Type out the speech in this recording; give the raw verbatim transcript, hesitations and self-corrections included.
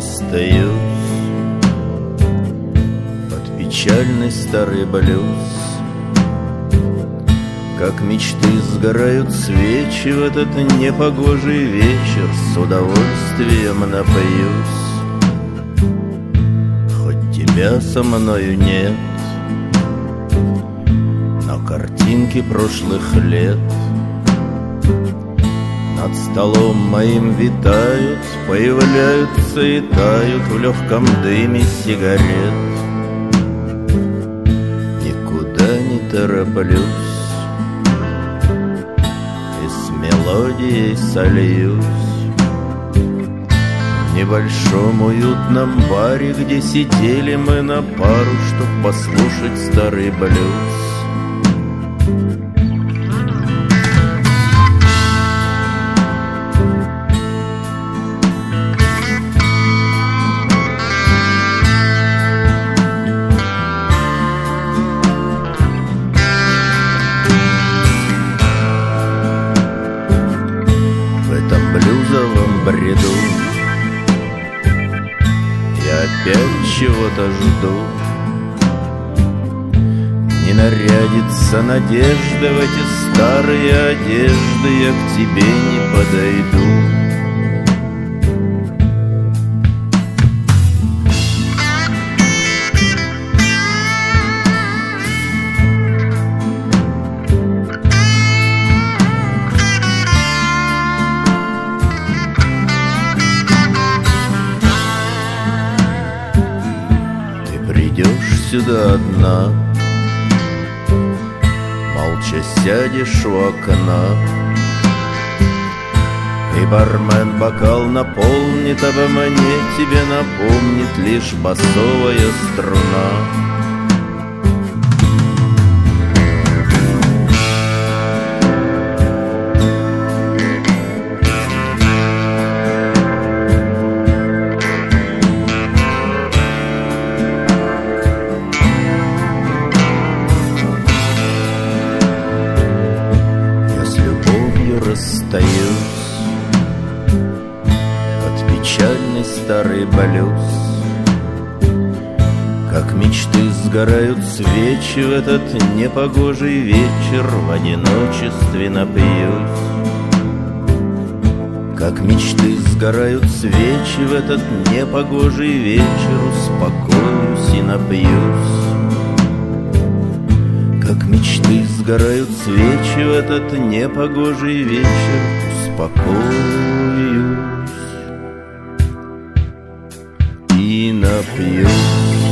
остаюсь под печальный старый блюз. Как мечты сгорают свечи в этот непогожий вечер, с удовольствием напьюсь. Хоть тебя со мною нет, но картинки прошлых лет над столом моим витают, появляются и тают в легком дыме сигарет. Никуда не тороплюсь, мелодией сольюсь в небольшом уютном баре, где сидели мы на пару, чтоб послушать старый блюз. Бреду я опять чего-то жду. Не нарядится надежда в эти старые одежды, я к тебе не подойду. Сюда одна, молча сядешь у окна, и бармен бокал наполнит, обо мне тебе напомнит лишь басовая струна. Расстаюсь под печальный старый блюз. Как мечты сгорают свечи в этот непогожий вечер, в одиночестве напьюсь. Как мечты сгорают свечи в этот непогожий вечер, успокоюсь и напьюсь. Как мечты сгорают свечи в этот непогожий вечер, успокоюсь и напьюсь.